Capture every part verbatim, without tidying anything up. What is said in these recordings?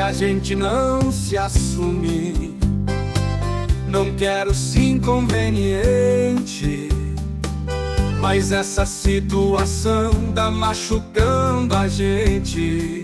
a gente não se assume. Não quero ser inconveniente, mas essa situação tá machucando a gente.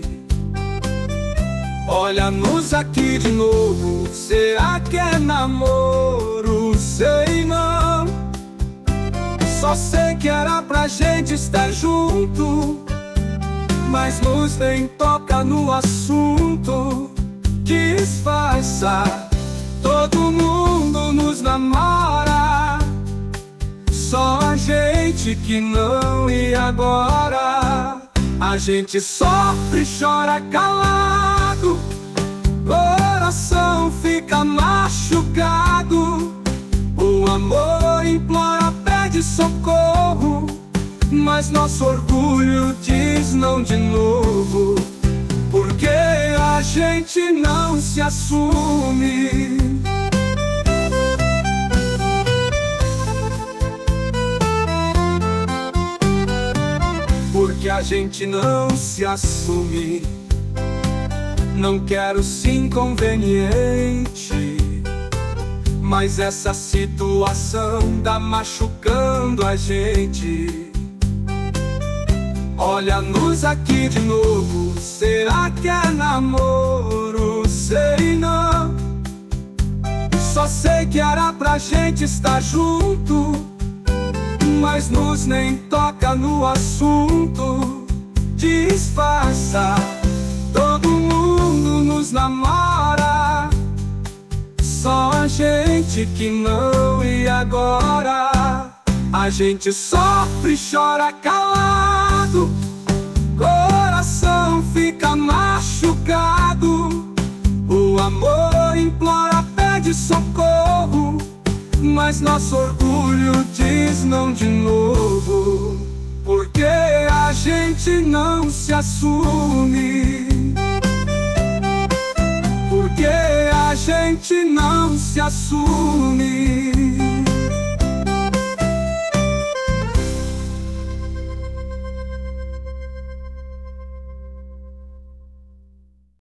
Olha-nos aqui de novo, será que é namoro? Sei não. Só sei que era pra gente estar junto, mas nos nem toca no assunto. Disfarça, todo mundo nos namora, só a gente que não. E agora a gente sofre, chora calado, coração fica machucado. O amor implora, pede socorro, mas nosso orgulho diz não de novo. Porque a gente não se assume. Porque a gente não se assume. Não quero ser inconveniente, mas essa situação tá machucando a gente. Olha-nos aqui de novo, será que é namoro? Sei não. Só sei que era pra gente estar junto, mas nos nem toca no assunto. Disfarça, todo mundo nos namora, só a gente que não. E agora a gente sofre, chora calado, coração fica machucado. O amor implora, pede socorro, mas nosso orgulho diz não de novo. Porque a gente não se assume. Porque a gente não se assume.